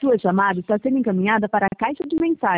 Sua chamada está sendo encaminhada para a caixa de mensagens.